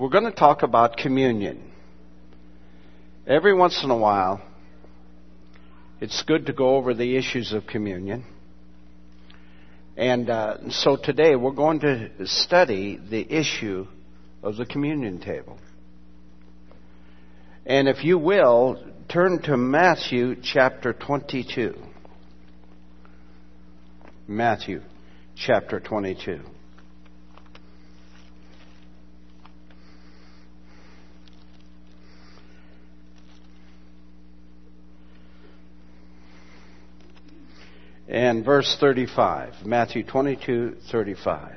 We're going to talk about communion. Every once in a while, it's good to go over the issues of communion. And so today we're going to study the issue of the communion table. And if you will, turn to Matthew chapter 22. Matthew chapter 22. And verse 35, Matthew 22:35.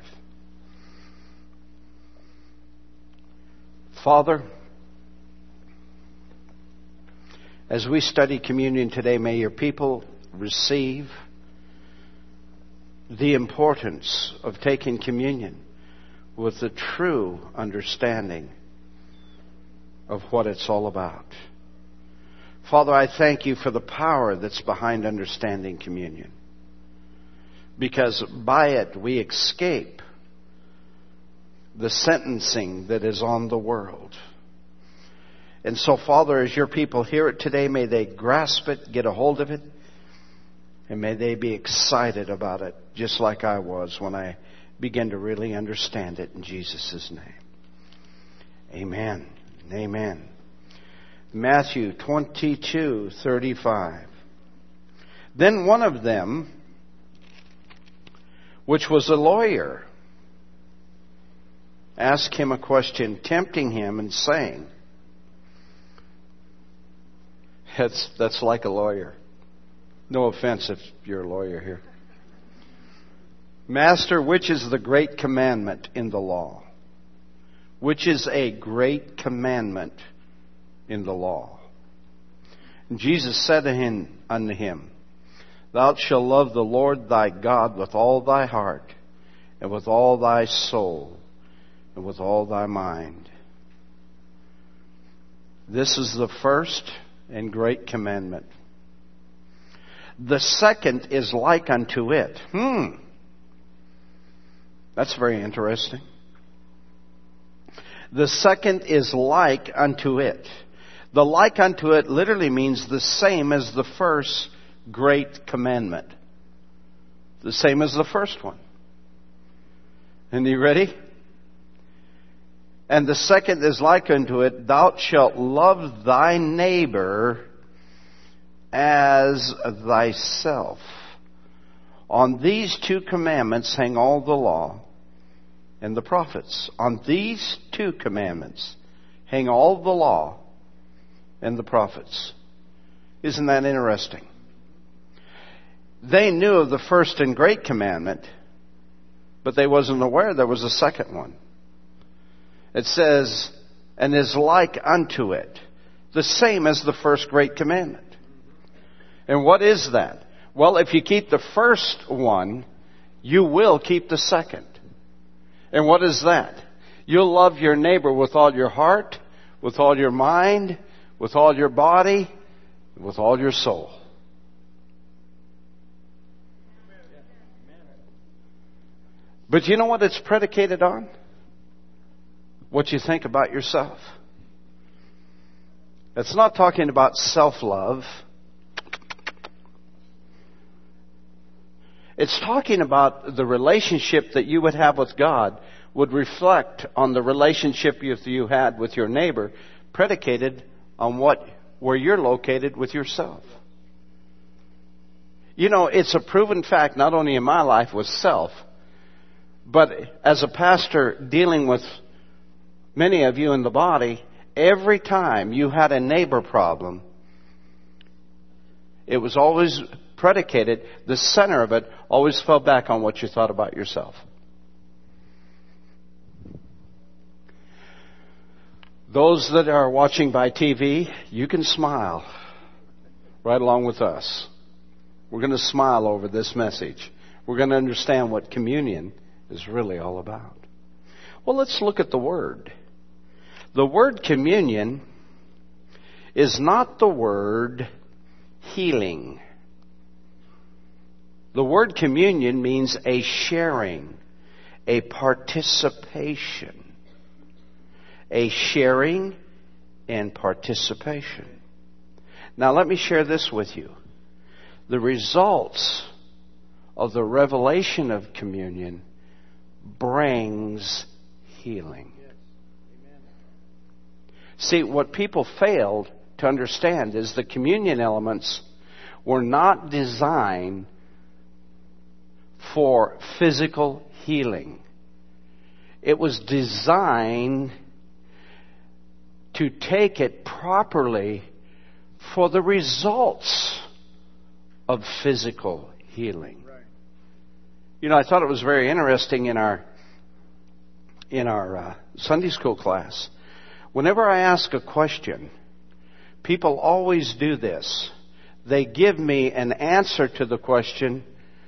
Father, as we study communion today, may your people receive the importance of taking communion with the true understanding of what it's all about. Father, I thank you for the power that's behind understanding communion, because by it we escape the sentencing that is on the world. And so, Father, as your people hear it today, may they grasp it, get a hold of it, and may they be excited about it, just like I was when I began to really understand it in Jesus' name. Amen. Amen. Matthew 22:35. Then one of them, which was a lawyer, asked him a question, tempting him and saying, that's like a lawyer. No offense if you're a lawyer here. Master, which is the great commandment in the law? Which is a great commandment in the law? And Jesus said unto him, Thou shalt love the Lord thy God with all thy heart, and with all thy soul, and with all thy mind. This is the first and great commandment. The second is like unto it. That's very interesting. The second is like unto it. The like unto it literally means the same as the first great commandment. The same as the first one. And you ready? And the second is like unto it, Thou shalt love thy neighbor as thyself. On these two commandments hang all the law and the prophets. On these two commandments hang all the law and the prophets. Isn't that interesting? They knew of the first and great commandment, but they wasn't aware there was a second one. It says, and is like unto it, the same as the first great commandment. And what is that? Well, if you keep the first one, you will keep the second. And what is that? You'll love your neighbor with all your heart, with all your mind, with all your body, with all your soul. But you know what it's predicated on? What you think about yourself. It's not talking about self-love. It's talking about the relationship that you would have with God would reflect on the relationship you had with your neighbor, predicated on where you're located with yourself. You know, it's a proven fact, not only in my life with self, but as a pastor dealing with many of you in the body, every time you had a neighbor problem, it was always predicated, the center of it always fell back on what you thought about yourself. Those that are watching by TV, you can smile right along with us. We're going to smile over this message. We're going to understand what communion is really all about. Well, let's look at the word. The word communion is not the word healing. The word communion means a sharing, a participation. a sharing and participation. Now let me share this with you. The results of the revelation of communion brings healing. See, what people failed to understand is the communion elements were not designed for physical healing. It was designed to take it properly for the results of physical healing. Right. You know, I thought it was very interesting in our Sunday school class. Whenever I ask a question, people always do this. They give me an answer to the question,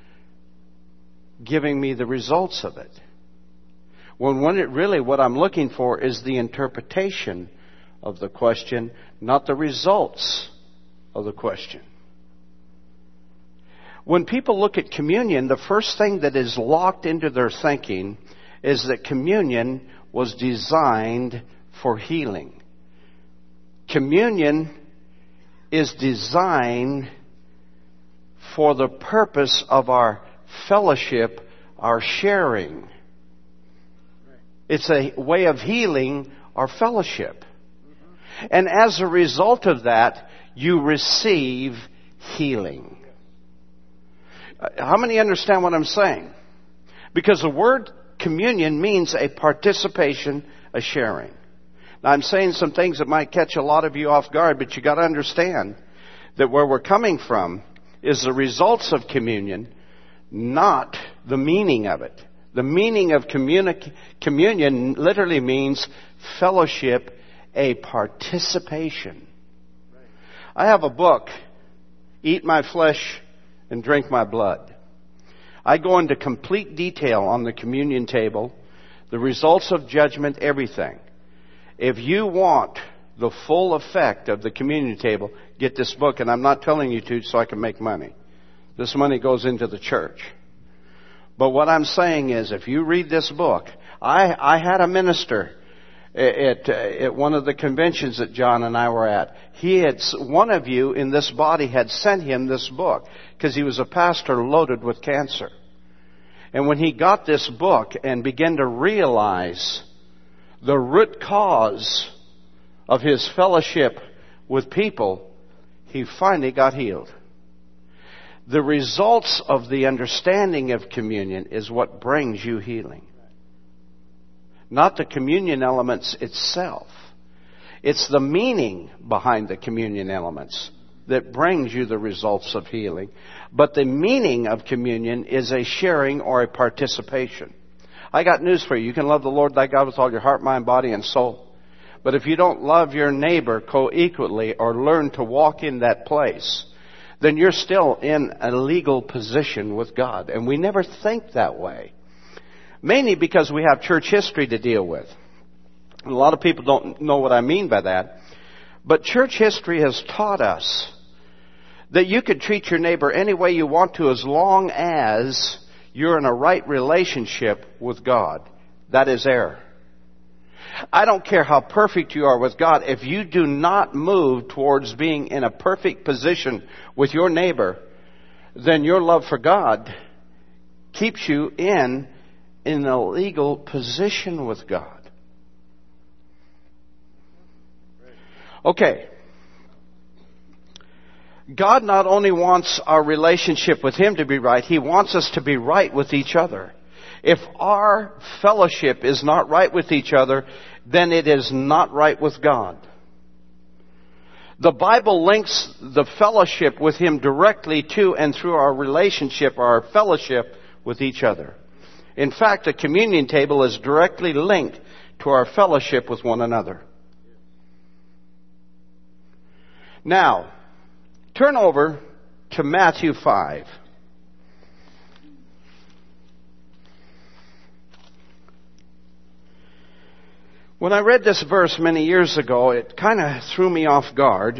giving me the results of it. When what I'm looking for is the interpretation of the question, not the results of the question. When people look at communion, the first thing that is locked into their thinking is that communion was designed for healing. Communion is designed for the purpose of our fellowship, our sharing. It's a way of healing our fellowship. And as a result of that, you receive healing. How many understand what I'm saying? Because the word communion means a participation, a sharing. Now I'm saying some things that might catch a lot of you off guard, but you got to understand that where we're coming from is the results of communion, not the meaning of it. The meaning of communion literally means fellowship, a participation. I have a book, Eat My Flesh and Drink My Blood. I go into complete detail on the communion table, the results of judgment, everything. If you want the full effect of the communion table, get this book, and I'm not telling you to so I can make money. This money goes into the church. But what I'm saying is, if you read this book, I had a minister at one of the conventions that John and I were at. One of you in this body had sent him this book because he was a pastor loaded with cancer. And when he got this book and began to realize the root cause of his fellowship with people, he finally got healed. The results of the understanding of communion is what brings you healing. Not the communion elements itself. It's the meaning behind the communion elements that brings you the results of healing. But the meaning of communion is a sharing or a participation. I got news for you. You can love the Lord thy God with all your heart, mind, body, and soul. But if you don't love your neighbor co-equally or learn to walk in that place, then you're still in a legal position with God. And we never think that way. Mainly because we have church history to deal with. And a lot of people don't know what I mean by that. But church history has taught us that you could treat your neighbor any way you want to as long as you're in a right relationship with God. That is error. I don't care how perfect you are with God. If you do not move towards being in a perfect position with your neighbor, then your love for God keeps you in a legal position with God. Okay. God not only wants our relationship with Him to be right, He wants us to be right with each other. If our fellowship is not right with each other, then it is not right with God. The Bible links the fellowship with Him directly to and through our relationship, our fellowship with each other. In fact, the communion table is directly linked to our fellowship with one another. Now, turn over to Matthew 5. When I read this verse many years ago, it kind of threw me off guard.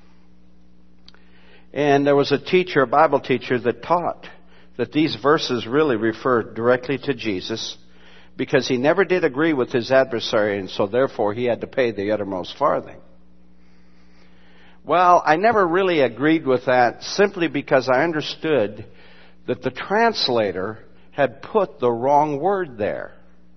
And there was a teacher, a Bible teacher, that taught that these verses really refer directly to Jesus, because he never did agree with his adversary, and so therefore he had to pay the uttermost farthing. Well, I never really agreed with that simply because I understood that the translator had put the wrong word there.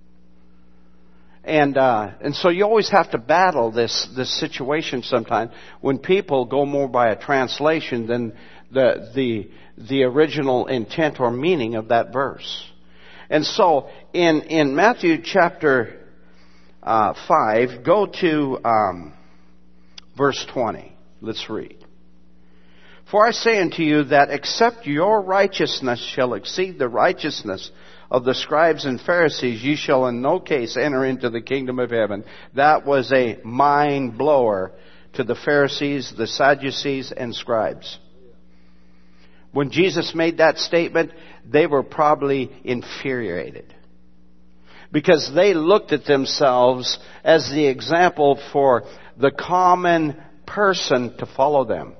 And so you always have to battle this situation sometimes when people go more by a translation than the original intent or meaning of that verse. And so in Matthew chapter 5, go to verse 20. Let's read. For I say unto you that except your righteousness shall exceed the righteousness of the scribes and Pharisees, ye shall in no case enter into the kingdom of heaven. That was a mind blower to the Pharisees, the Sadducees, and scribes. When Jesus made that statement, they were probably infuriated, because they looked at themselves as the example for the common person to follow them.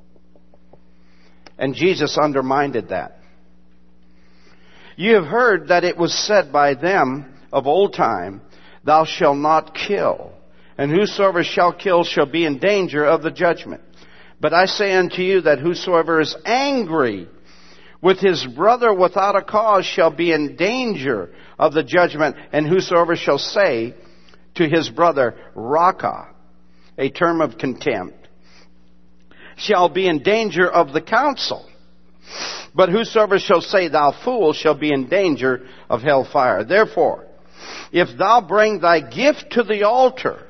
And Jesus undermined that. You have heard that it was said by them of old time, thou shalt not kill, and whosoever shall kill shall be in danger of the judgment. But I say unto you that whosoever is angry with his brother without a cause shall be in danger of the judgment, and whosoever shall say to his brother, Raca, a term of contempt, shall be in danger of the council. But whosoever shall say, thou fool, shall be in danger of hellfire. Therefore, if thou bring thy gift to the altar,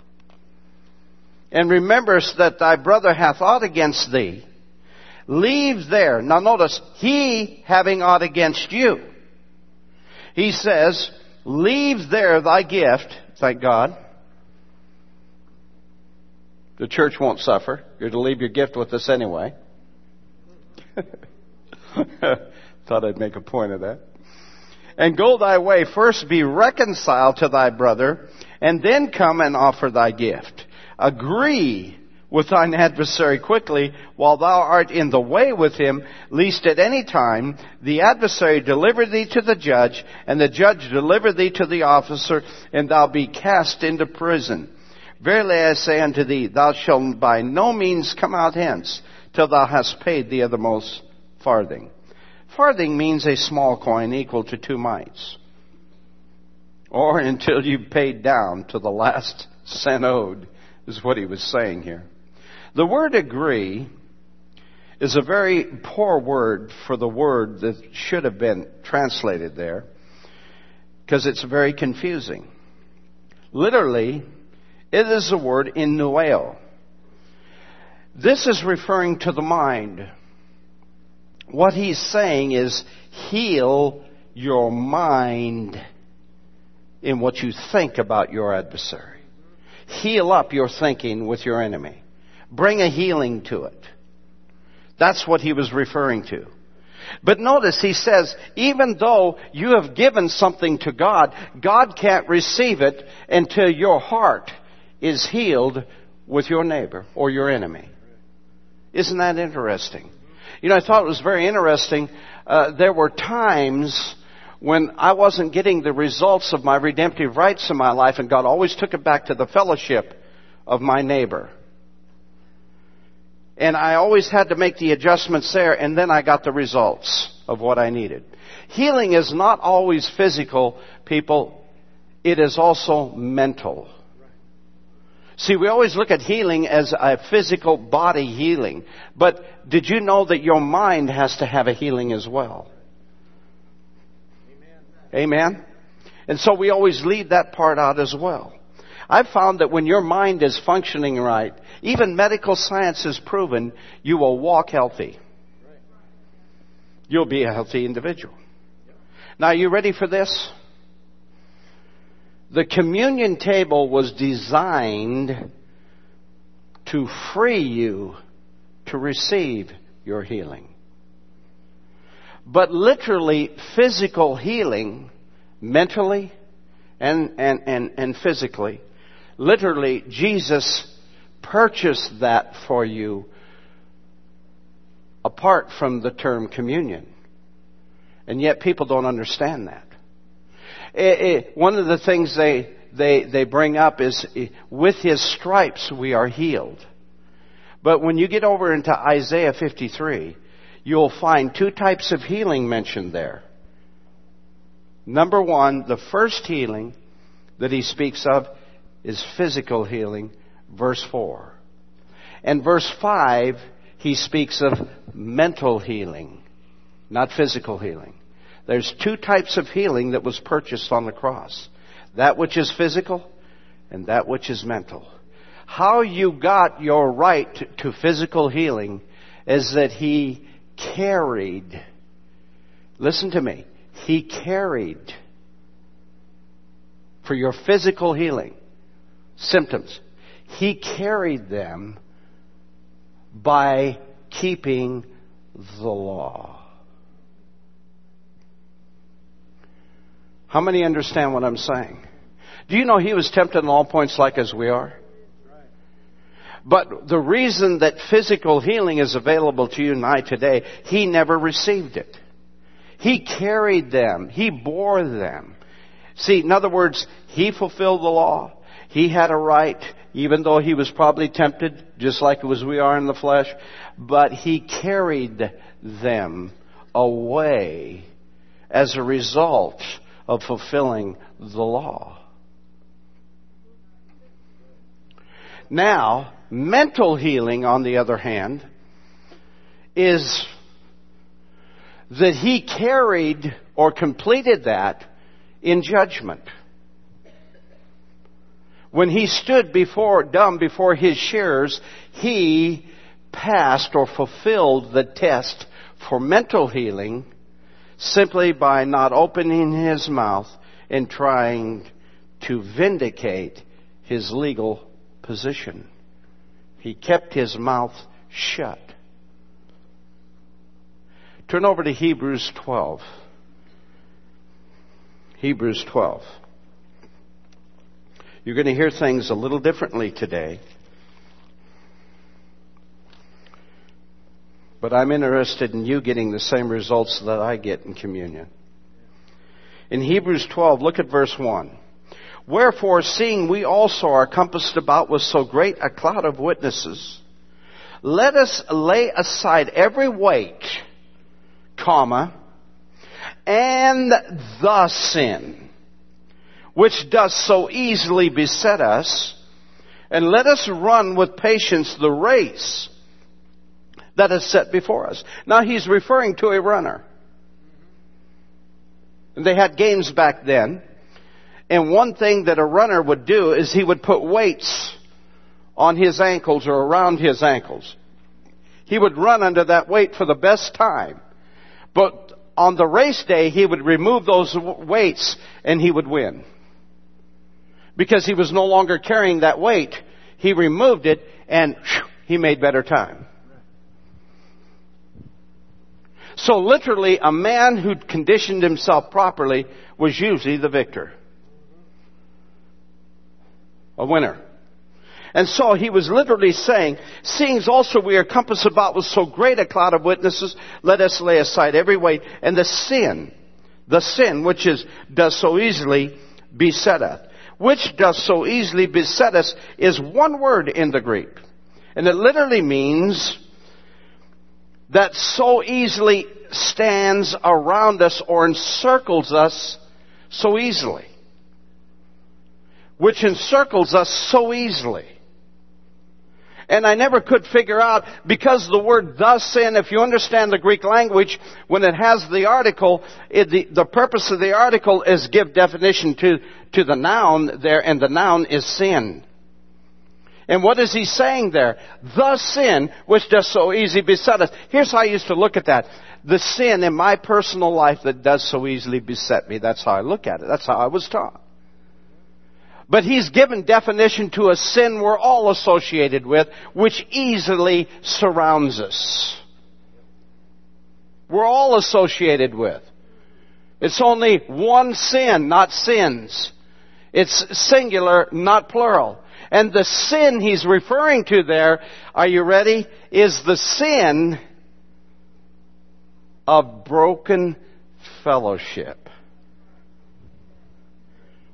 and rememberest that thy brother hath aught against thee, leave there. Now notice, he having aught against you. He says, leave there thy gift. Thank God. The church won't suffer. You're to leave your gift with us anyway. Thought I'd make a point of that. And go thy way. First be reconciled to thy brother, and then come and offer thy gift. Agree with thine adversary quickly while thou art in the way with him, lest at any time the adversary deliver thee to the judge, and the judge deliver thee to the officer, and thou be cast into prison. Verily I say unto thee, thou shalt by no means come out hence till thou hast paid the othermost farthing. Farthing means a small coin equal to 2 mites. Or until you've paid down to the last cent owed, is what he was saying here. The word agree is a very poor word for the word that should have been translated there, because it's very confusing. Literally, it is a word innueo. This is referring to the mind. What he's saying is, heal your mind in what you think about your adversary. Heal up your thinking with your enemy. Bring a healing to it. That's what he was referring to. But notice he says, even though you have given something to God, God can't receive it until your heart is healed with your neighbor or your enemy. Isn't that interesting? You know, I thought it was very interesting. There were times when I wasn't getting the results of my redemptive rights in my life, and God always took it back to the fellowship of my neighbor. And I always had to make the adjustments there, and then I got the results of what I needed. Healing is not always physical, people. It is also mental. See, we always look at healing as a physical body healing. But did you know that your mind has to have a healing as well? Amen? And so we always leave that part out as well. I've found that when your mind is functioning right, even medical science has proven you will walk healthy. You'll be a healthy individual. Now, are you ready for this? The communion table was designed to free you to receive your healing. But literally, physical healing, mentally and physically, literally, Jesus purchased that for you apart from the term communion. And yet people don't understand that. One of the things they bring up is, with His stripes we are healed. But when you get over into Isaiah 53, you'll find two types of healing mentioned there. Number one, the first healing that He speaks of is physical healing, verse 4. And verse 5, He speaks of mental healing, not physical healing. There's two types of healing that was purchased on the cross. That which is physical and that which is mental. How you got your right to physical healing is that He carried, listen to me, He carried for your physical healing symptoms. He carried them by keeping the law. How many understand what I'm saying? Do you know He was tempted in all points like as we are? But the reason that physical healing is available to you and I today, He never received it. He carried them. He bore them. See, in other words, He fulfilled the law. He had a right, even though He was probably tempted, just like as we are in the flesh. But He carried them away as a result of fulfilling the law. Now, mental healing, on the other hand, is that He carried or completed that in judgment. When He stood dumb before His shearers, He passed or fulfilled the test for mental healing simply by not opening His mouth and trying to vindicate His legal position. He kept His mouth shut. Turn over to Hebrews 12. Hebrews 12. You're going to hear things a little differently today. But I'm interested in you getting the same results that I get in communion. In Hebrews 12, look at verse 1. Wherefore, seeing we also are compassed about with so great a cloud of witnesses, let us lay aside every weight, and the sin, which does so easily beset us, and let us run with patience the race that is set before us. Now he's referring to a runner. And they had games back then. And one thing that a runner would do is he would put weights on his ankles or around his ankles. He would run under that weight for the best time. But on the race day, he would remove those weights and he would win. Because he was no longer carrying that weight. He removed it and he made better time. So literally, a man who conditioned himself properly was usually the victor. A winner. And so he was literally saying, seeing also we are compassed about with so great a cloud of witnesses, let us lay aside every weight and the sin which does so easily beset us. Which does so easily beset us is one word in the Greek. And it literally means that so easily stands around us or encircles us so easily. Which encircles us so easily. And I never could figure out, because the word the sin, if you understand the Greek language, when it has the article, the purpose of the article is give definition to the noun there, and the noun is sin. And what is he saying there? The sin which does so easily beset us. Here's how I used to look at that. The sin in my personal life that does so easily beset me. That's how I look at it. That's how I was taught. But he's given definition to a sin we're all associated with, which easily surrounds us. We're all associated with. It's only one sin, not sins. It's singular, not plural. And the sin he's referring to there, are you ready? Is the sin of broken fellowship.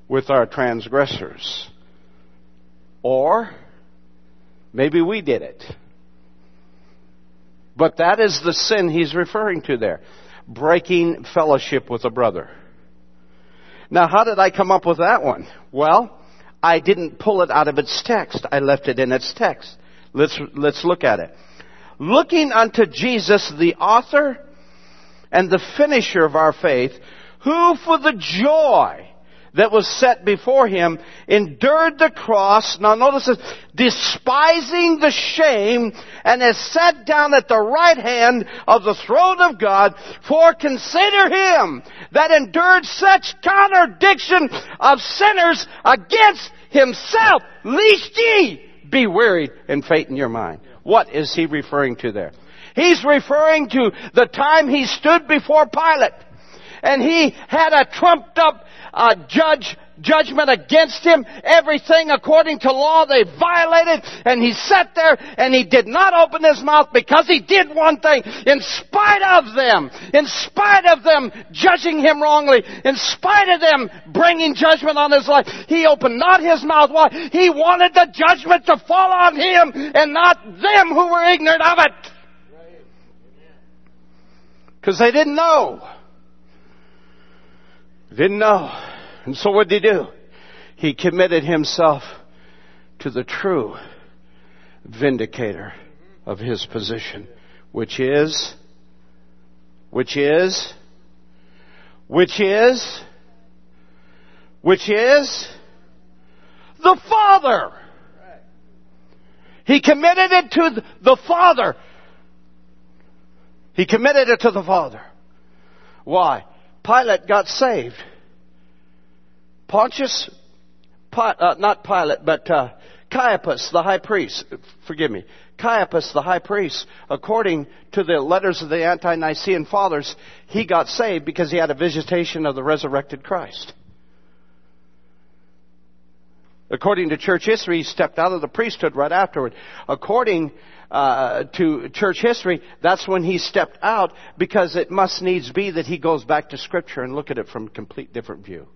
with our transgressors. Or maybe we did it. But that is the sin he's referring to there. Breaking fellowship with a brother. Now, how did I come up with that one? Well, I didn't pull it out of its text. I left it in its text. Let's look at it. Looking unto Jesus, the author and the finisher of our faith, who for the joy that was set before him endured the cross. Now notice this, despising the shame, and has sat down at the right hand of the throne of God. For consider him that endured such contradiction of sinners against himself, lest ye be wearied and faint in your mind. What is he referring to there? He's referring to the time he stood before Pilate, and he had a trumped up judgment against him. Everything according to law they violated, and he sat there and he did not open his mouth because he did one thing. In spite of them judging him wrongly, in spite of them bringing judgment on his life, he opened not his mouth. Why? He wanted the judgment to fall on him and not them who were ignorant of it. Because they didn't know. Didn't know. And so what did he do? He committed himself to the true vindicator of his position, which is the Father. He committed it to the Father. He committed it to the Father. Why? Pilate got saved. Caiaphas, the high priest, Caiaphas, the high priest, according to the letters of the Ante-Nicene Fathers, he got saved because he had a visitation of the resurrected Christ. According to church history, he stepped out of the priesthood right afterward. According to church history, that's when he stepped out, because it must needs be that he goes back to Scripture and look at it from a complete different view.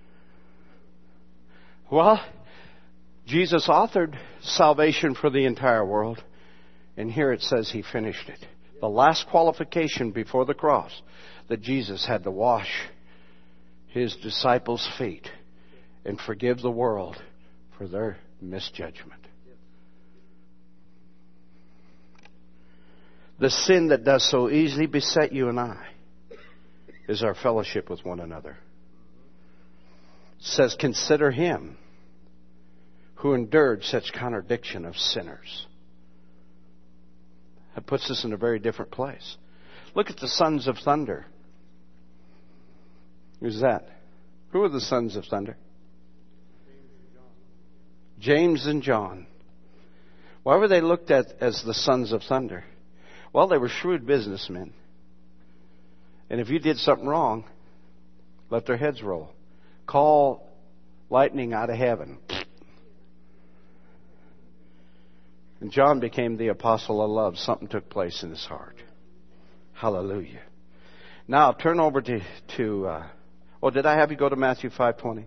Well, Jesus authored salvation for the entire world, and here it says he finished it. The last qualification before the cross, that Jesus had to wash his disciples' feet and forgive the world for their misjudgment. The sin that does so easily beset you and I is our fellowship with one another. It says, consider him who endured such contradiction of sinners. That puts us in a very different place. Look at the sons of thunder. Who's that? Who are the sons of thunder? James and John. Why were they looked at as the sons of thunder? Well, they were shrewd businessmen. And if you did something wrong, let their heads roll. Call lightning out of heaven. And John became the apostle of love. Something took place in his heart. Hallelujah. Now turn over to did I have you go to Matthew 5:20?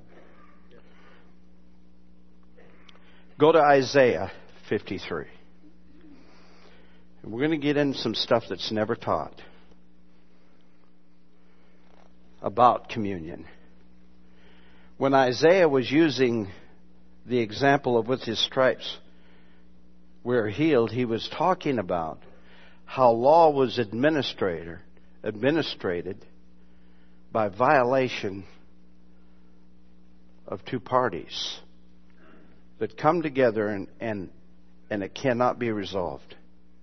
Go to Isaiah 53. And we're going to get into some stuff that's never taught about communion. When Isaiah was using the example of with his stripes we're healed, he was talking about how law was administrated by violation of two parties that come together and it cannot be resolved.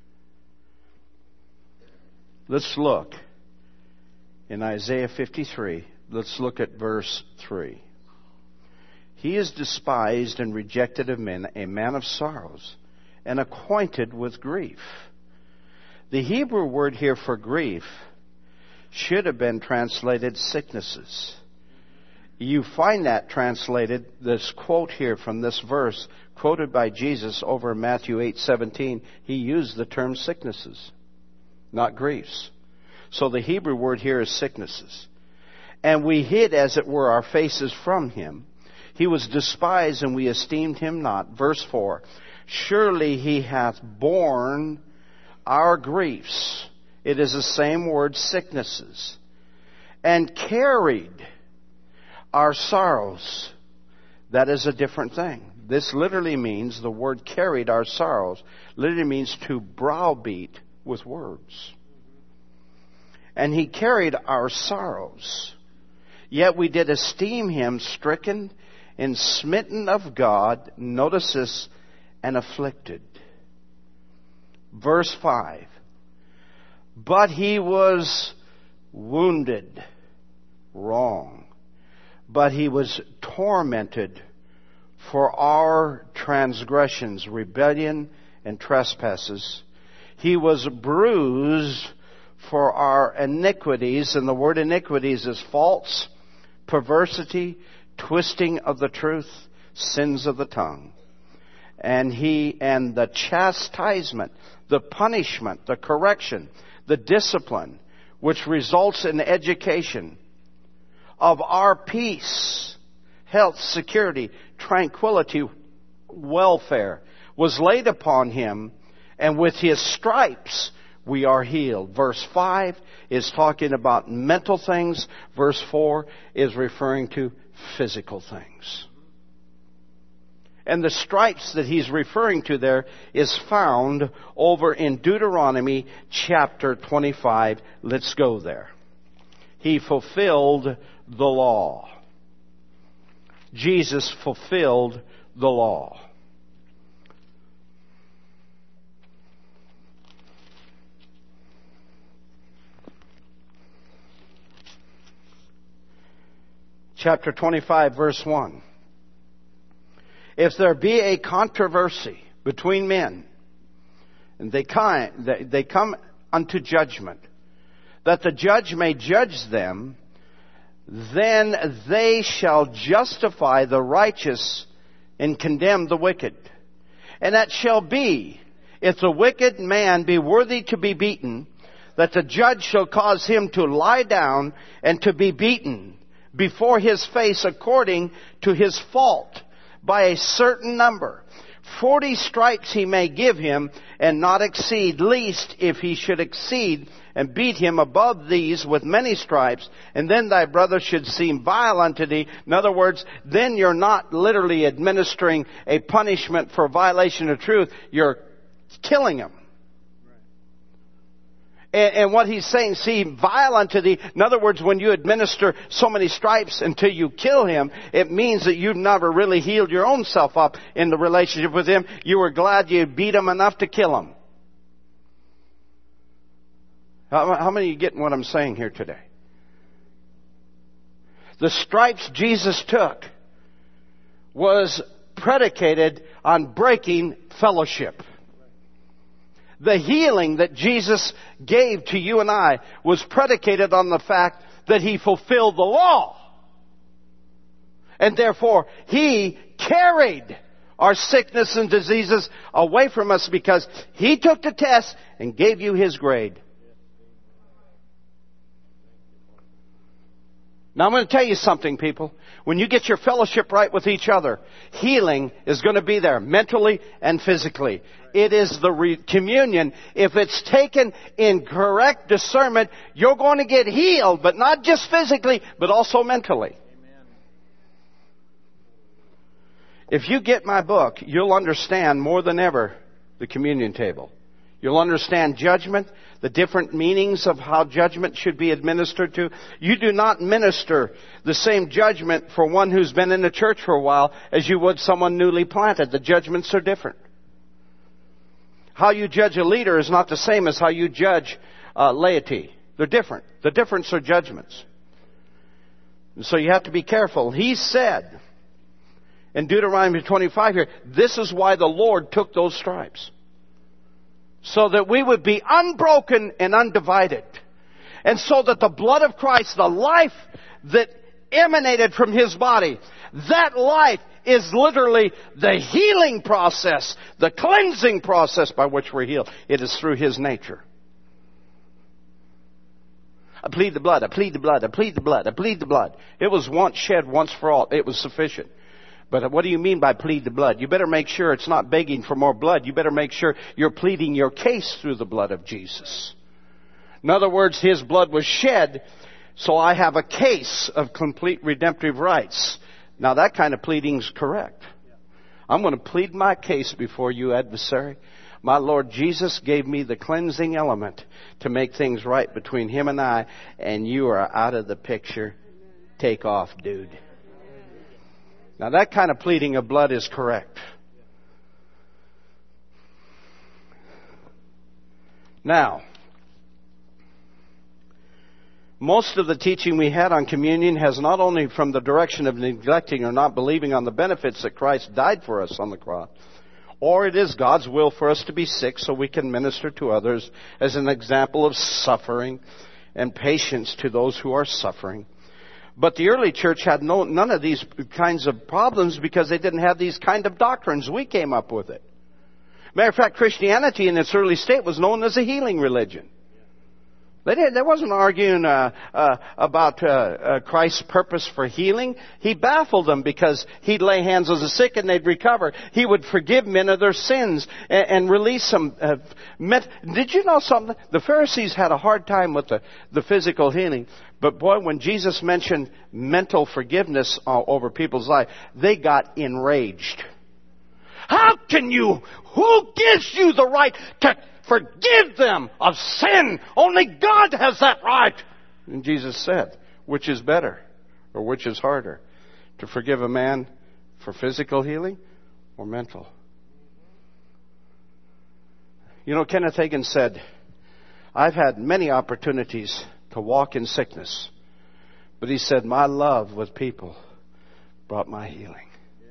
Let's look in Isaiah 53. Let's look at verse 3. He is despised and rejected of men, a man of sorrows, and acquainted with grief. The Hebrew word here for grief should have been translated sicknesses. You find that translated, this quote here from this verse, quoted by Jesus over in Matthew 8:17, he used the term sicknesses, not griefs. So the Hebrew word here is sicknesses. And we hid, as it were, our faces from him. He was despised, and we esteemed him not. Verse 4. Surely he hath borne our griefs. It is the same word, sicknesses. And carried our sorrows. That is a different thing. This literally means, the word carried our sorrows, literally means to browbeat with words. And he carried our sorrows. Yet we did esteem him stricken and smitten of God, notice this, and afflicted. Verse 5. But he was wounded. Wrong. But he was tormented for our transgressions, rebellion, and trespasses. He was bruised for our iniquities, and the word iniquities is faults, perversity, twisting of the truth, sins of the tongue. And the chastisement, the punishment, the correction, the discipline, which results in education of our peace, health, security, tranquility, welfare, was laid upon him, and with his stripes we are healed. Verse 5 is talking about mental things. Verse 4 is referring to physical things. And the stripes that he's referring to there is found over in Deuteronomy chapter 25. Let's go there. He fulfilled the law. Jesus fulfilled the law. Chapter 25, verse 1. If there be a controversy between men, and they come unto judgment, that the judge may judge them, then they shall justify the righteous and condemn the wicked. And that shall be, if the wicked man be worthy to be beaten, that the judge shall cause him to lie down and to be beaten before his face according to his fault by a certain number. 40 stripes he may give him, and not exceed, lest if he should exceed and beat him above these with many stripes, and then thy brother should seem vile unto thee. In other words, then you're not literally administering a punishment for violation of truth. You're killing him. And what he's saying, see, vile unto thee. In other words, when you administer so many stripes until you kill him, it means that you've never really healed your own self up in the relationship with him. You were glad you beat him enough to kill him. How many of you getting what I'm saying here today? The stripes Jesus took was predicated on breaking fellowship. The healing that Jesus gave to you and I was predicated on the fact that he fulfilled the law. And therefore, he carried our sickness and diseases away from us because he took the test and gave you his grade. Now I'm going to tell you something, people. When you get your fellowship right with each other, healing is going to be there, mentally and physically. It is the communion. If it's taken in correct discernment, you're going to get healed, but not just physically, but also mentally. Amen. If you get my book, you'll understand more than ever the communion table. You'll understand judgment, the different meanings of how judgment should be administered to. You do not minister the same judgment for one who's been in the church for a while as you would someone newly planted. The judgments are different. How you judge a leader is not the same as how you judge laity. They're different. The difference are judgments. And so you have to be careful. He said in Deuteronomy 25 here, this is why the Lord took those stripes. So that we would be unbroken and undivided. And so that the blood of Christ, the life that emanated from his body, that life is literally the healing process, the cleansing process by which we're healed. It is through his nature. I plead the blood, I plead the blood, I plead the blood, I plead the blood. It was once shed once for all. It was sufficient. But what do you mean by plead the blood? You better make sure it's not begging for more blood. You better make sure you're pleading your case through the blood of Jesus. In other words, His blood was shed, so I have a case of complete redemptive rights. Now that kind of pleading is correct. I'm going to plead my case before you, adversary. My Lord Jesus gave me the cleansing element to make things right between Him and I, and you are out of the picture. Take off, dude. Now that kind of pleading of blood is correct. Now, most of the teaching we had on communion has not only from the direction of neglecting or not believing on the benefits that Christ died for us on the cross, or it is God's will for us to be sick so we can minister to others as an example of suffering and patience to those who are suffering. But the early church had none of these kinds of problems because they didn't have these kind of doctrines. We came up with it. Matter of fact, Christianity in its early state was known as a healing religion. They wasn't arguing about Christ's purpose for healing. He baffled them because He'd lay hands on the sick and they'd recover. He would forgive men of their sins and release them. Did you know something? The Pharisees had a hard time with the physical healing. But boy, when Jesus mentioned mental forgiveness over people's life, they got enraged. How can you? Who gives you the right to forgive them of sin? Only God has that right. And Jesus said, which is better or which is harder? To forgive a man for physical healing or mental? You know, Kenneth Hagin said, I've had many opportunities to walk in sickness. But he said, my love with people brought my healing.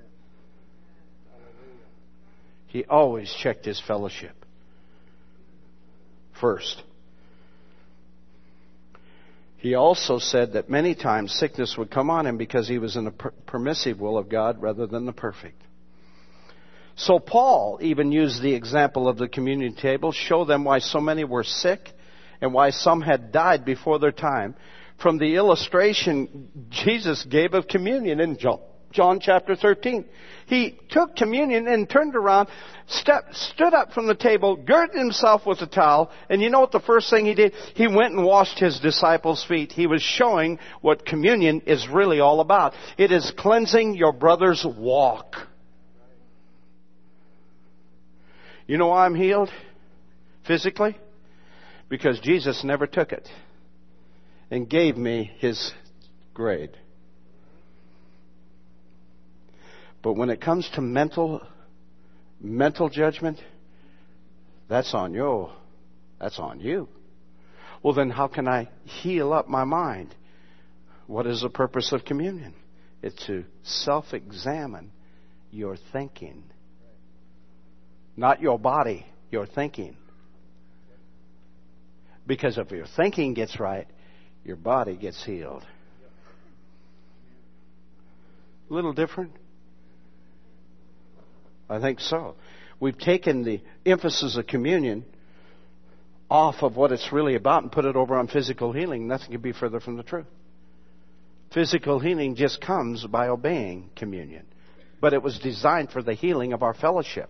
He always checked his fellowship first. He also said that many times sickness would come on him because he was in the permissive will of God rather than the perfect. So Paul even used the example of the communion table, show them why so many were sick and why some had died before their time, from the illustration Jesus gave of communion in John chapter 13. He took communion and turned around, stood up from the table, girded himself with a towel, and you know what the first thing he did? He went and washed his disciples' feet. He was showing what communion is really all about. It is cleansing your brother's walk. You know why I'm healed physically? Because Jesus never took it and gave me His grade. But when it comes to mental judgment, that's on you. That's on you. Well, then how can I heal up my mind? What is the purpose of communion? It's to self-examine your thinking. Not your body, your thinking. Because if your thinking gets right, your body gets healed. A little different? I think so. We've taken the emphasis of communion off of what it's really about and put it over on physical healing. Nothing could be further from the truth. Physical healing just comes by obeying communion. But it was designed for the healing of our fellowship.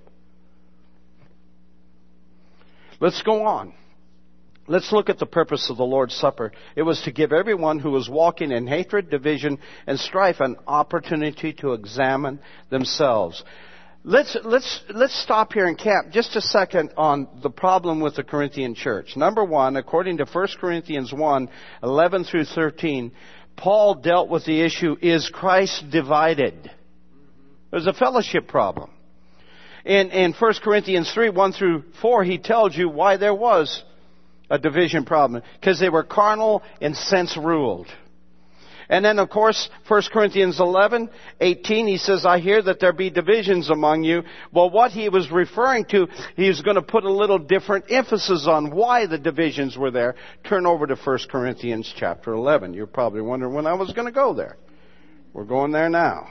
Let's go on. Let's look at the purpose of the Lord's Supper. It was to give everyone who was walking in hatred, division, and strife an opportunity to examine themselves. Let's stop here and camp just a second on the problem with the Corinthian church. Number one, according to 1 Corinthians 1, 11 through 13, Paul dealt with the issue, is Christ divided? There's a fellowship problem. In 1 Corinthians 3, 1 through 4, he tells you why there was a division problem. Because they were carnal and sense ruled. And then, of course, 1 Corinthians 11, 18, he says, I hear that there be divisions among you. Well, what he was referring to, he was going to put a little different emphasis on why the divisions were there. Turn over to 1 Corinthians chapter 11. You're probably wondering when I was going to go there. We're going there now.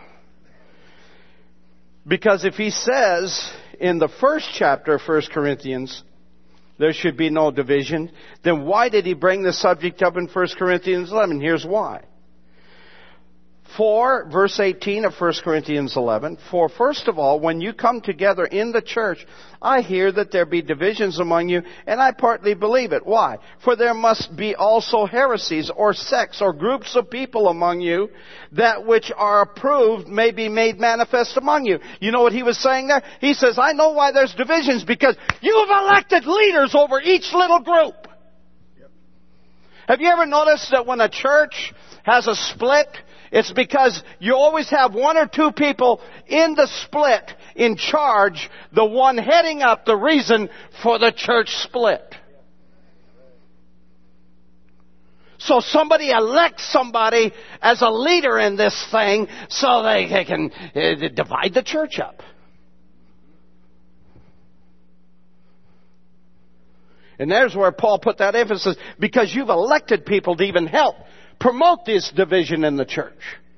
Because if he says in the first chapter of 1 Corinthians, there should be no division, then why did he bring the subject up in 1 Corinthians 11? Here's why. For, verse 18 of 1 Corinthians 11, for first of all, when you come together in the church, I hear that there be divisions among you, and I partly believe it. Why? For there must be also heresies, or sects, or groups of people among you, that which are approved may be made manifest among you. You know what he was saying there? He says, I know why there's divisions, because you've elected leaders over each little group. Have you ever noticed that when a church has a split, it's because you always have one or two people in the split in charge, the one heading up the reason for the church split. So somebody elects somebody as a leader in this thing so they can divide the church up. And there's where Paul put that emphasis, because you've elected people to even help promote this division in the church.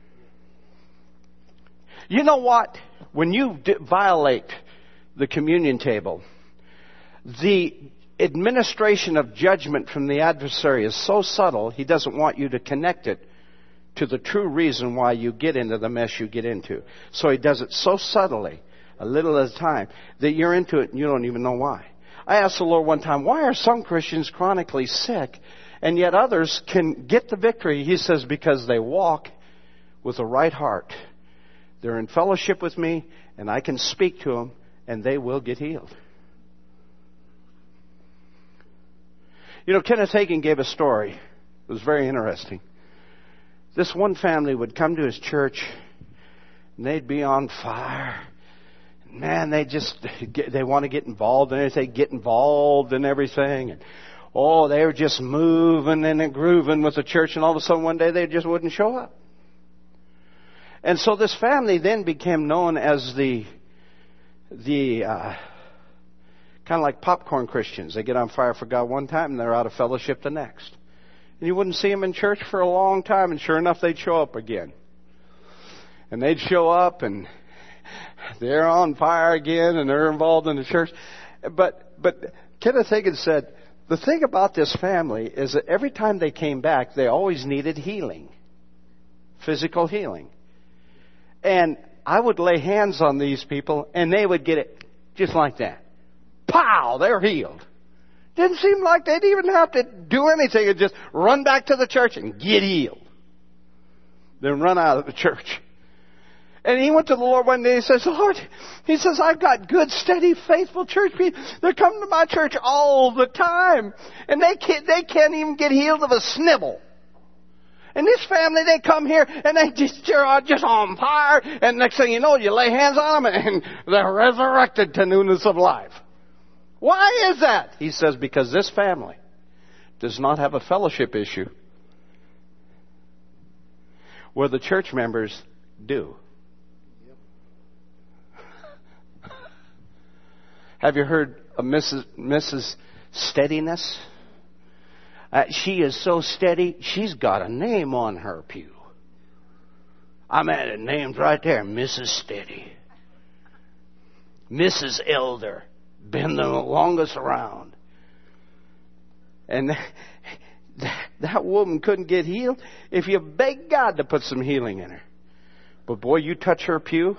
You know what? When you violate the communion table, the administration of judgment from the adversary is so subtle, he doesn't want you to connect it to the true reason why you get into the mess you get into. So he does it so subtly, a little at a time, that you're into it and you don't even know why. I asked the Lord one time, why are some Christians chronically sick and yet others can get the victory? He says, because they walk with a right heart. They're in fellowship with me, and I can speak to them, and they will get healed. You know, Kenneth Hagin gave a story. It was very interesting. This one family would come to his church, and they'd be on fire. Man, they want to get involved, and they get involved in everything. And, they were just moving and grooving with the church, and all of a sudden one day they just wouldn't show up. And so this family then became known as the kind of like popcorn Christians. They get on fire for God one time, and they're out of fellowship the next. And you wouldn't see them in church for a long time, and sure enough, they'd show up again. And they'd show up, and they're on fire again, and they're involved in the church. But Kenneth Hagin said, the thing about this family is that every time they came back, they always needed healing. Physical healing. And I would lay hands on these people, and they would get it just like that. Pow! They're healed. Didn't seem like they'd even have to do anything. They'd just run back to the church and get healed. Then run out of the church. And he went to the Lord one day and he says, Lord, he says, I've got good, steady, faithful church people. They're coming to my church all the time. And they can't even get healed of a snivel. And this family, they come here and they are just on fire. And next thing you know, you lay hands on them and they're resurrected to newness of life. Why is that? He says, because this family does not have a fellowship issue where the church members do. Have you heard of Mrs. Steadiness? She is so steady, she's got a name on her pew. I mean, the name's right there, Mrs. Steady. Mrs. Elder, been the longest around. And that woman couldn't get healed if you begged God to put some healing in her. But boy, you touch her pew,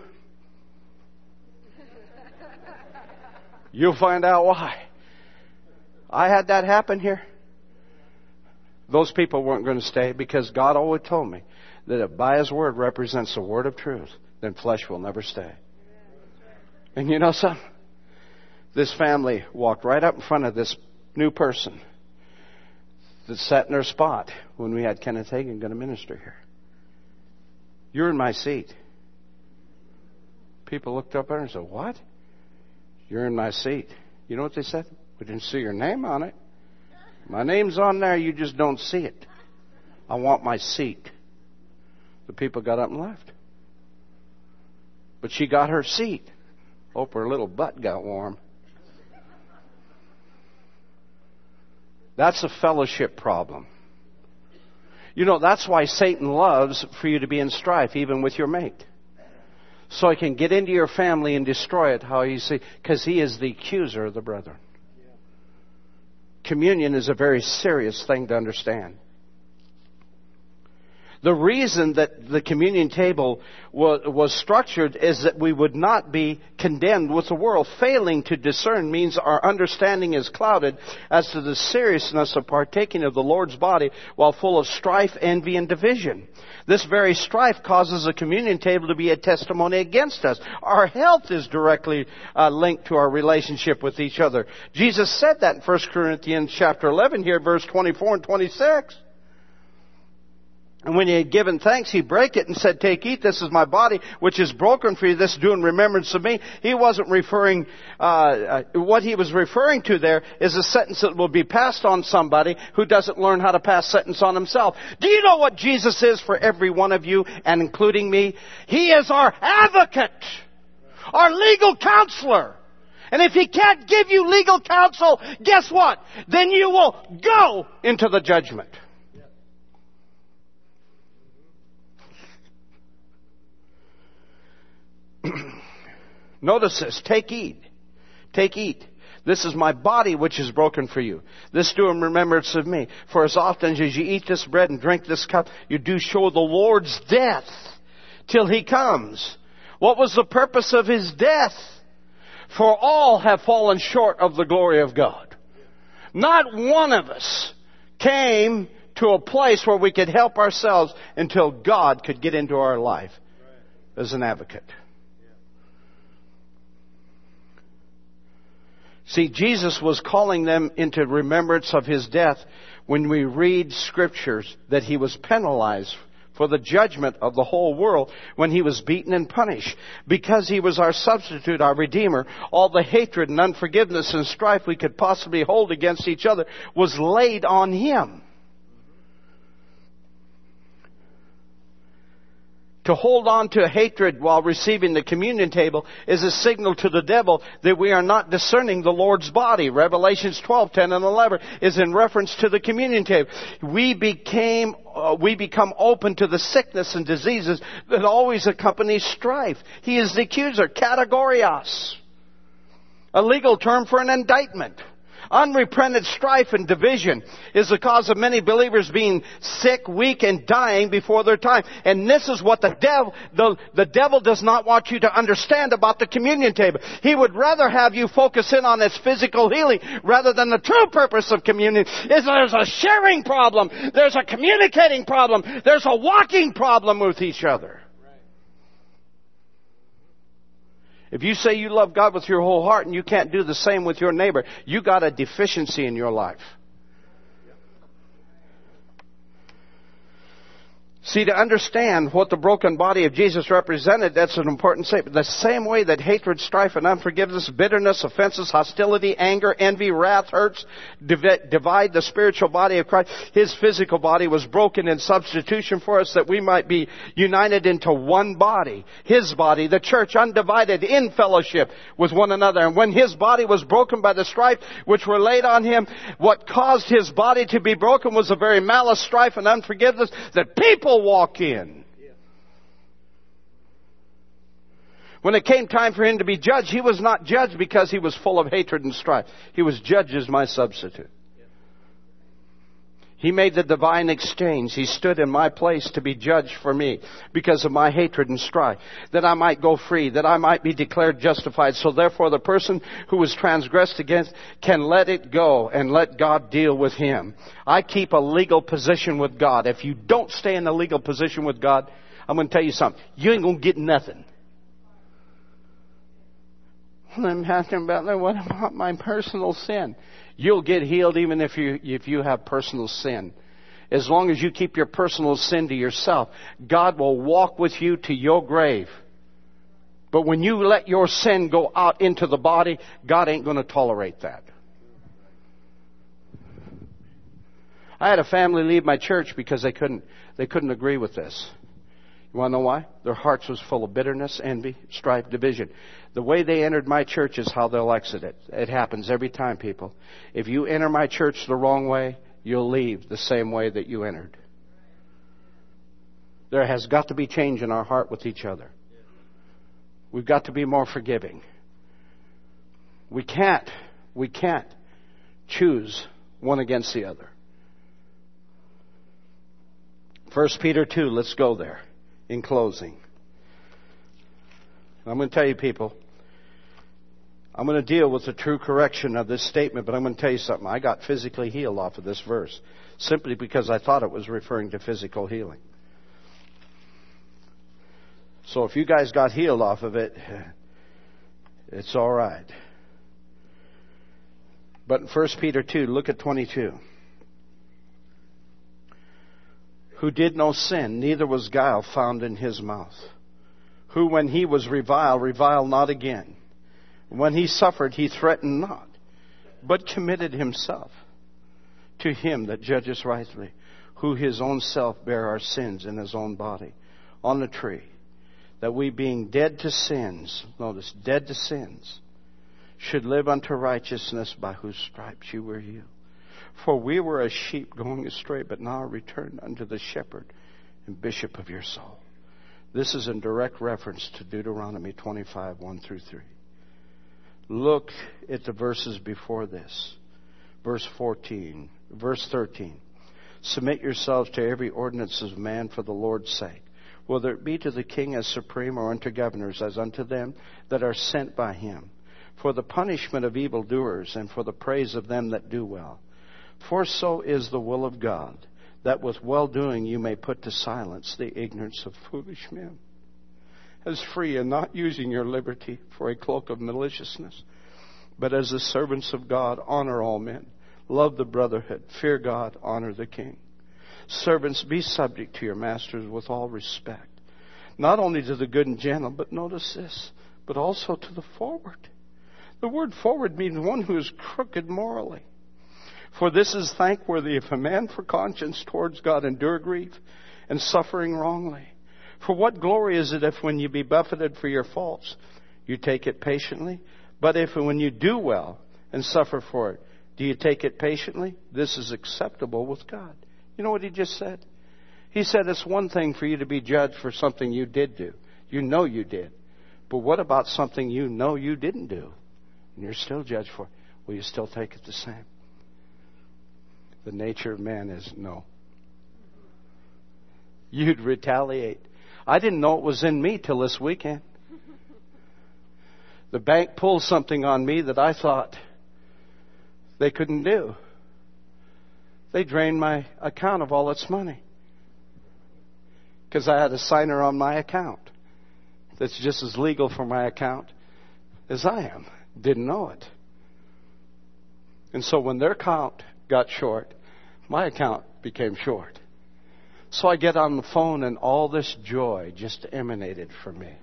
you'll find out why. I had that happen here. Those people weren't going to stay because God always told me that if by His Word represents the Word of truth, then flesh will never stay. And you know something? This family walked right up in front of this new person that sat in their spot when we had Kenneth Hagin going to minister here. You're in my seat. People looked up at her and said, what? You're in my seat. You know what they said? We didn't see your name on it. My name's on there, you just don't see it. I want my seat. The people got up and left. But she got her seat. Hope her little butt got warm. That's a fellowship problem. You know, that's why Satan loves for you to be in strife, even with your mate. So he can get into your family and destroy it, because he is the accuser of the brethren. Communion is a very serious thing to understand. The reason that the communion table was structured is that we would not be condemned with the world. Failing to discern means our understanding is clouded as to the seriousness of partaking of the Lord's body while full of strife, envy, and division. This very strife causes the communion table to be a testimony against us. Our health is directly linked to our relationship with each other. Jesus said that in 1 Corinthians chapter 11 here, verse 24 and 26. And when he had given thanks, he brake it and said, "Take, eat, this is my body, which is broken for you. This do in remembrance of me." He wasn't referring, what he was referring to there is a sentence that will be passed on somebody who doesn't learn how to pass sentence on himself. Do you know what Jesus is for every one of you, and including me? He is our advocate, our legal counselor. And if he can't give you legal counsel, guess what? Then you will go into the judgment. Notice this. Take, eat. Take, eat. This is my body which is broken for you. This do in remembrance of me. For as often as you eat this bread and drink this cup, you do show the Lord's death till he comes. What was the purpose of his death? For all have fallen short of the glory of God. Not one of us came to a place where we could help ourselves until God could get into our life as an advocate. See, Jesus was calling them into remembrance of his death when we read scriptures that he was penalized for the judgment of the whole world when he was beaten and punished. Because he was our substitute, our Redeemer, all the hatred and unforgiveness and strife we could possibly hold against each other was laid on him. To hold on to hatred while receiving the communion table is a signal to the devil that we are not discerning the Lord's body. Revelations 12:10 and 11 is in reference to the communion table. We become open to the sickness and diseases that always accompany strife. He is the accuser, kategorios, a legal term for an indictment. Unrepented strife and division is the cause of many believers being sick, weak, and dying before their time. And this is what the devil does not want you to understand about the communion table. He would rather have you focus in on its physical healing rather than the true purpose of communion. Is there's a sharing problem, there's a communicating problem, there's a walking problem with each other. If you say you love God with your whole heart and you can't do the same with your neighbor, you got a deficiency in your life. See, to understand what the broken body of Jesus represented, that's an important statement. The same way that hatred, strife, and unforgiveness, bitterness, offenses, hostility, anger, envy, wrath, hurts, divide the spiritual body of Christ, his physical body was broken in substitution for us that we might be united into one body. His body, the church, undivided in fellowship with one another. And when his body was broken by the strife which were laid on him, what caused his body to be broken was the very malice, strife, and unforgiveness that people walk in. When it came time for him to be judged, he was not judged because he was full of hatred and strife. He was judged as my substitute. He made the divine exchange. He stood in my place to be judged for me because of my hatred and strife, that I might go free, that I might be declared justified. So therefore the person who was transgressed against can let it go and let God deal with him. I keep a legal position with God. If you don't stay in a legal position with God, I'm going to tell you something. You ain't going to get nothing. I'm asking about that. What about my personal sin? You'll get healed even if you have personal sin. As long as you keep your personal sin to yourself, God will walk with you to your grave. But when you let your sin go out into the body, God ain't going to tolerate that. I had a family leave my church because they couldn't agree with this. You want to know why? Their hearts was full of bitterness, envy, strife, division. The way they entered my church is how they'll exit it. It happens every time, people. If you enter my church the wrong way, you'll leave the same way that you entered. There has got to be change in our heart with each other. We've got to be more forgiving. We can't choose one against the other. 1 Peter 2, let's go there in closing. I'm going to tell you, people, I'm going to deal with the true correction of this statement, but I'm going to tell you something. I got physically healed off of this verse simply because I thought it was referring to physical healing. So if you guys got healed off of it, it's all right. But in 1 Peter 2, look at 22. Who did no sin, neither was guile found in his mouth. Who, when he was reviled not again. When he suffered, he threatened not, but committed himself to him that judges rightly, who his own self bare our sins in his own body on the tree, that we being dead to sins, notice, dead to sins, should live unto righteousness, by whose stripes you were healed. For we were as sheep going astray, but now returned unto the shepherd and bishop of your soul. This is in direct reference to Deuteronomy 25, 1 through 3. Look at the verses before this. Verse 13. Submit yourselves to every ordinance of man for the Lord's sake, whether it be to the king as supreme, or unto governors as unto them that are sent by him, for the punishment of evildoers and for the praise of them that do well. For so is the will of God, that with well-doing you may put to silence the ignorance of foolish men. As free, and not using your liberty for a cloak of maliciousness, but as the servants of God, honor all men, love the brotherhood, fear God, honor the king. Servants, be subject to your masters with all respect, not only to the good and gentle, but notice this, but also to the forward. The word forward means one who is crooked morally. For this is thankworthy, if a man for conscience towards God endure grief and suffering wrongly. For what glory is it if when you be buffeted for your faults, you take it patiently? But if when you do well and suffer for it, do you take it patiently? This is acceptable with God. You know what he just said? He said it's one thing for you to be judged for something you did do. You know you did. But what about something you know you didn't do? And you're still judged for it. Will you still take it the same? The nature of man is no. You'd retaliate. I didn't know it was in me till this weekend. The bank pulled something on me that I thought they couldn't do. They drained my account of all its money. Because I had a signer on my account that's just as legal for my account as I am. Didn't know it. And so when their account got short, my account became short. So I get on the phone and all this joy just emanated from me.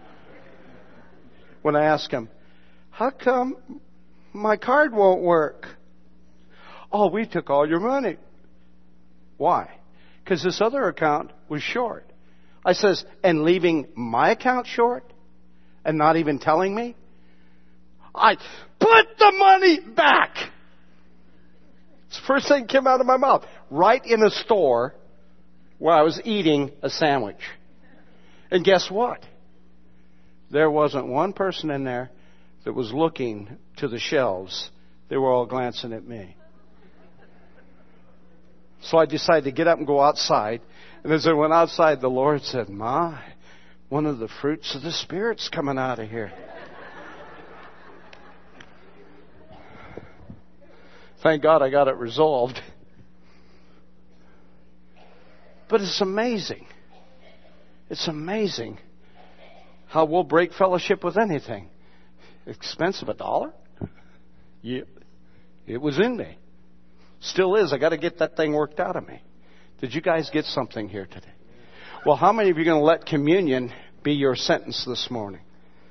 When I ask him, how come my card won't work? Oh, we took all your money. Why? Because this other account was short. I says, and leaving my account short and not even telling me? I put the money back. It's the first thing that came out of my mouth. Right in a store where I was eating a sandwich. And guess what? There wasn't one person in there that was looking to the shelves. They were all glancing at me. So I decided to get up and go outside. And as I went outside, the Lord said, my, one of the fruits of the Spirit's coming out of here. Thank God I got it resolved. But it's amazing. It's amazing how we'll break fellowship with anything. Expensive, $1? Yeah, it was in me. Still is. I got to get that thing worked out of me. Did you guys get something here today? Well, how many of you are going to let communion be your sentence this morning?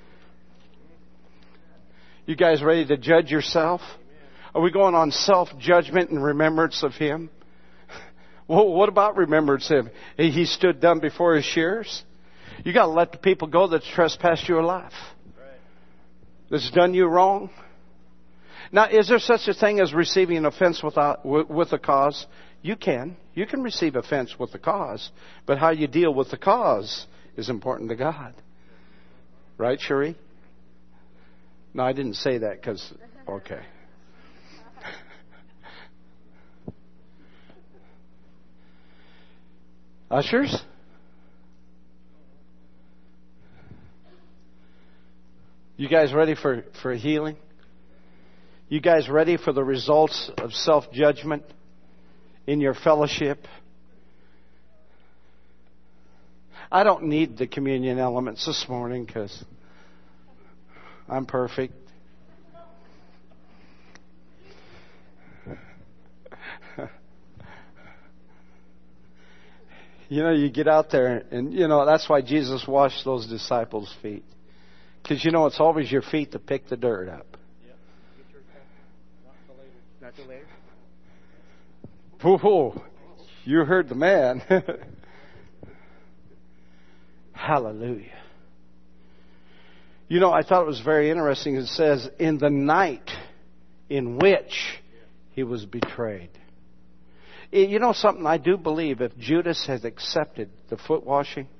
You guys ready to judge yourself? Are we going on self-judgment and remembrance of Him? Well, what about remembrance of Him? He stood dumb before His shearers. You got to let the people go that's trespassed your life, that's done you wrong. Now, is there such a thing as receiving an offense with a cause? You can receive offense with the cause, but how you deal with the cause is important to God. Right, Cherie? No, I didn't say that because, okay. Ushers? You guys ready for healing? You guys ready for the results of self-judgment in your fellowship? I don't need the communion elements this morning because I'm perfect. You get out there and, that's why Jesus washed those disciples' feet. Because, it's always your feet that pick the dirt up. Not too late. Whoa, you heard the man. Hallelujah. I thought it was very interesting. It says, in the night in which he was betrayed. Something I do believe, if Judas had accepted the foot washing,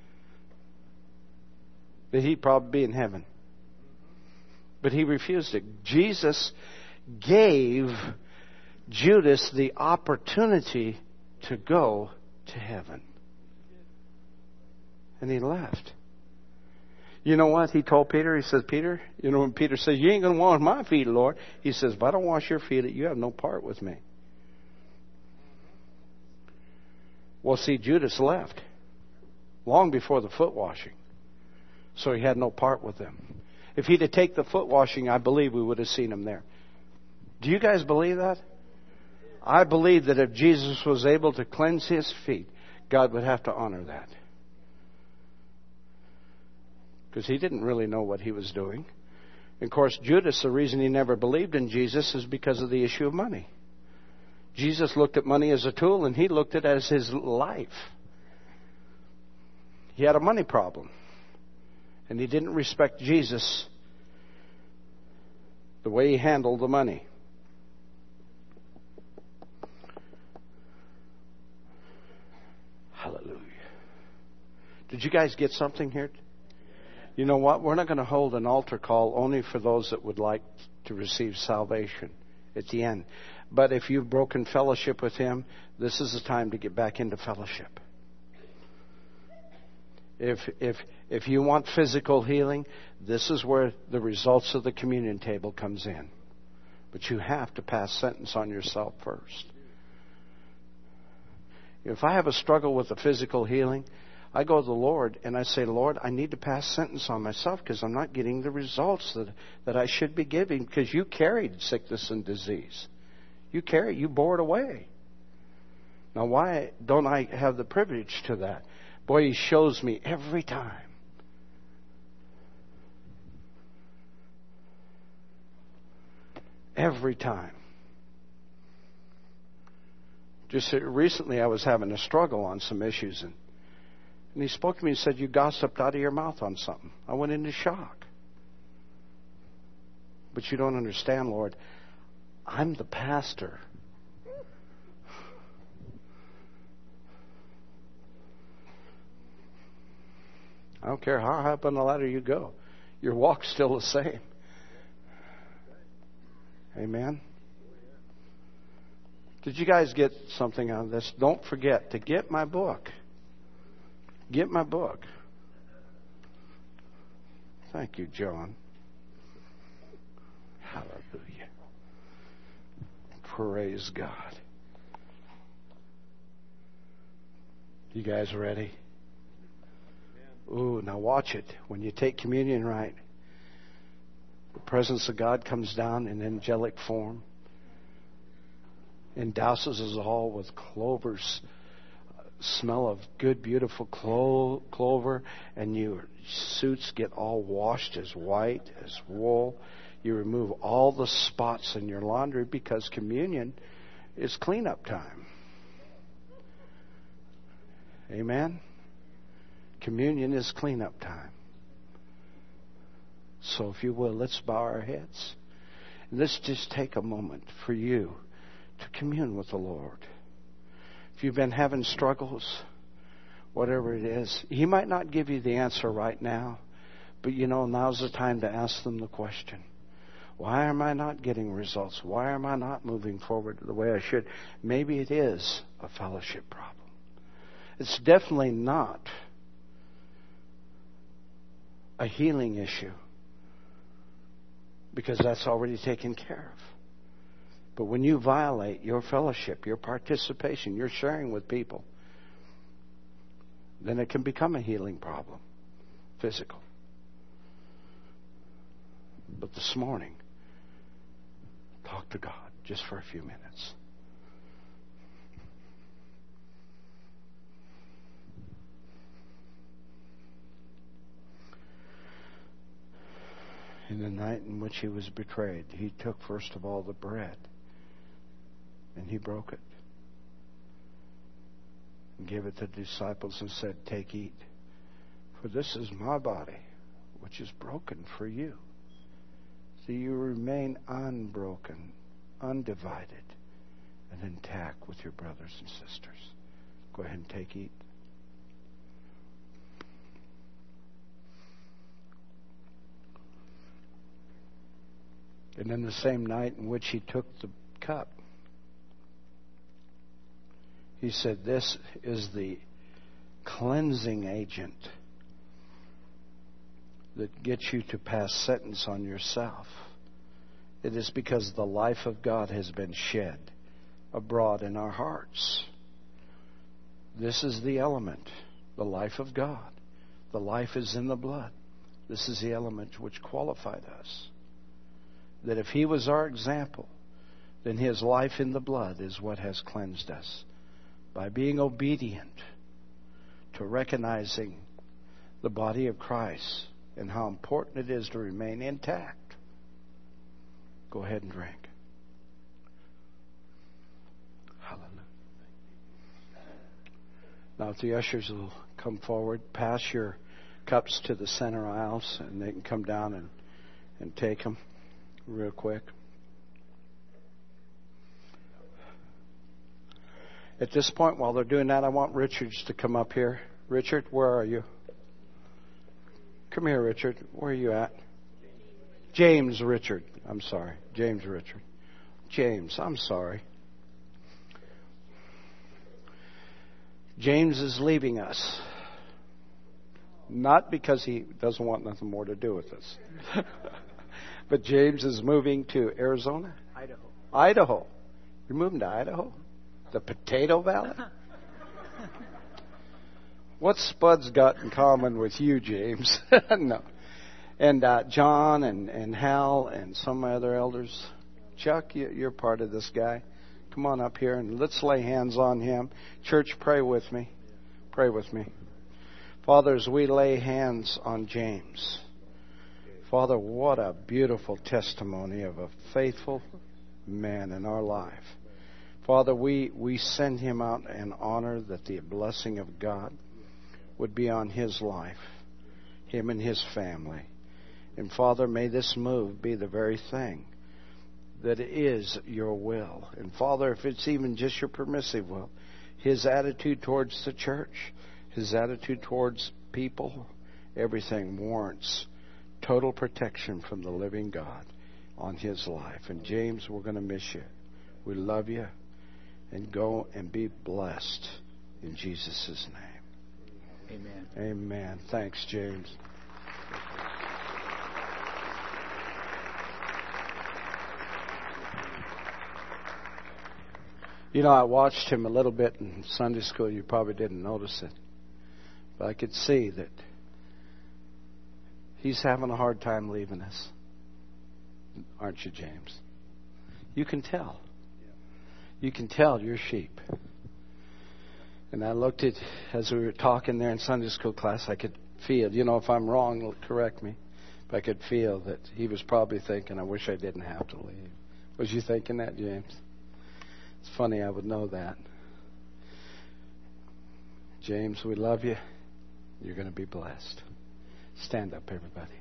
that he'd probably be in heaven. But he refused it. Jesus gave Judas the opportunity to go to heaven. And he left. You know what he told Peter? He says, Peter, when Peter says, you ain't going to wash my feet, Lord. He says, if I don't wash your feet, you have no part with me. Well, see, Judas left long before the foot washing. So he had no part with them. If he'd have taken the foot washing, I believe we would have seen him there. Do you guys believe that? I believe that if Jesus was able to cleanse his feet, God would have to honor that. Because he didn't really know what he was doing. And of course, Judas, the reason he never believed in Jesus is because of the issue of money. Jesus looked at money as a tool, and he looked at it as his life. He had a money problem. And he didn't respect Jesus the way he handled the money. Hallelujah. Did you guys get something here? You know what? We're not going to hold an altar call only for those that would like to receive salvation at the end. But if you've broken fellowship with him, this is the time to get back into fellowship. If you want physical healing, this is where the results of the communion table comes in. But you have to pass sentence on yourself first. If I have a struggle with the physical healing, I go to the Lord and I say, Lord, I need to pass sentence on myself because I'm not getting the results that I should be giving, because you carried sickness and disease. You bore it away. Now, why don't I have the privilege to that? Boy, he shows me every time. Every time. Just recently I was having a struggle on some issues, and he spoke to me and said, you gossiped out of your mouth on something. I went into shock. But you don't understand, Lord. I'm the pastor. I don't care how high up on the ladder you go. Your walk's still the same. Amen. Did you guys get something out of this? Don't forget to get my book. Get my book. Thank you, John. Hallelujah. Praise God. You guys ready? Ooh, now watch it. When you take communion right, the presence of God comes down in angelic form, endouses us all with clover's smell of good, beautiful clover, and your suits get all washed as white as wool. You remove all the spots in your laundry, because communion is cleanup time. Amen? Communion is cleanup time. So if you will, let's bow our heads. And let's just take a moment for you to commune with the Lord. If you've been having struggles, whatever it is, He might not give you the answer right now, but now's the time to ask them the question. Why am I not getting results? Why am I not moving forward the way I should? Maybe it is a fellowship problem. It's definitely not a healing issue, because that's already taken care of. But when you violate your fellowship, your participation, your sharing with people, then it can become a healing problem, physical. But this morning, talk to God just for a few minutes. In the night in which he was betrayed, he took first of all the bread, and he broke it, and gave it to the disciples and said, "Take, eat, for this is my body, which is broken for you. So you remain unbroken, undivided, and intact with your brothers and sisters." Go ahead and take, eat. And in the same night in which he took the cup, he said, "This is the cleansing agent that gets you to pass sentence on yourself. It is because the life of God has been shed abroad in our hearts." This is the element, the life of God. The life is in the blood. This is the element which qualified us. That if he was our example, then his life in the blood is what has cleansed us. By being obedient to recognizing the body of Christ and how important it is to remain intact. Go ahead and drink. Hallelujah. Now if the ushers will come forward, pass your cups to the center aisles, and they can come down and take them real quick. At this point, while they're doing that, I want Richards to come up here. Richard, where are you? Come here, Richard. Where are you at? James Richard. I'm sorry. James Richard. James, I'm sorry. James is leaving us. Not because he doesn't want nothing more to do with us. But James is moving to Arizona? Idaho. You're moving to Idaho? The Potato Valley? What's Spud's got in common with you, James? No. And John and Hal and some of my other elders. Chuck, you're part of this guy. Come on up here and let's lay hands on him. Church, pray with me. Pray with me. Father, as we lay hands on James, Father, what a beautiful testimony of a faithful man in our life. Father, we send him out in honor that the blessing of God would be on his life, him and his family. And Father, may this move be the very thing that is your will. And Father, if it's even just your permissive will, his attitude towards the church, his attitude towards people, everything warrants total protection from the living God on his life. And James, we're going to miss you. We love you. And go and be blessed in Jesus' name. Amen. Amen. Thanks, James. You know, I watched him a little bit in Sunday school. You probably didn't notice it. But I could see that he's having a hard time leaving us. Aren't you, James? You can tell. You can tell you're sheep. And I looked at, as we were talking there in Sunday school class, I could feel, you know, if I'm wrong, correct me. But I could feel that he was probably thinking, I wish I didn't have to leave. Was you thinking that, James? It's funny I would know that. James, we love you. You're going to be blessed. Stand up, everybody.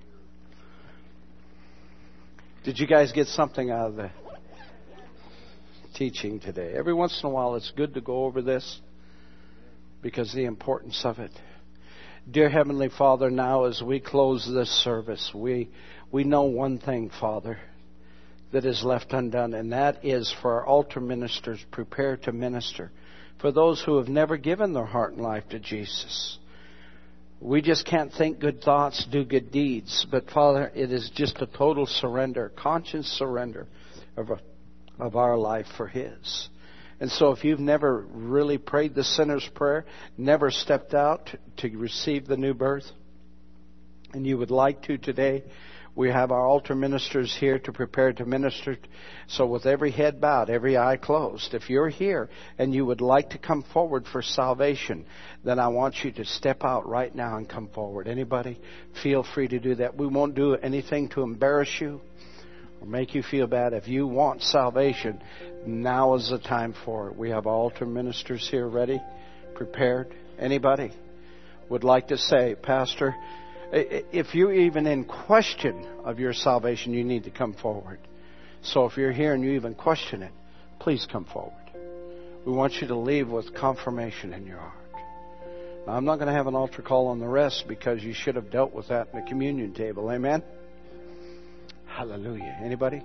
Did you guys get something out of the teaching today? Every once in a while, it's good to go over this because of the importance of it. Dear Heavenly Father, now as we close this service, we know one thing, Father, that is left undone, and that is for our altar ministers prepare to minister. for those who have never given their heart and life to Jesus. We just can't think good thoughts, do good deeds. But Father, it is just a total surrender, conscious surrender of our life for His. And so if you've never really prayed the sinner's prayer, never stepped out to receive the new birth, and you would like to today, we have our altar ministers here to prepare to minister. So with every head bowed, every eye closed, if you're here and you would like to come forward for salvation, then I want you to step out right now and come forward. Anybody? Feel free to do that. We won't do anything to embarrass you or make you feel bad. If you want salvation, now is the time for it. We have altar ministers here ready, prepared. Anybody would like to say, Pastor, if you're even in question of your salvation, you need to come forward. So if you're here and you even question it, please come forward. We want you to leave with confirmation in your heart. Now, I'm not going to have an altar call on the rest because you should have dealt with that in the communion table. Amen? Hallelujah. Anybody?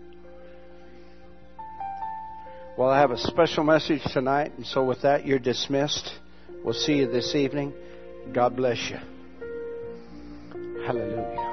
Well, I have a special message tonight, and so with that, you're dismissed. We'll see you this evening. God bless you. Hallelujah.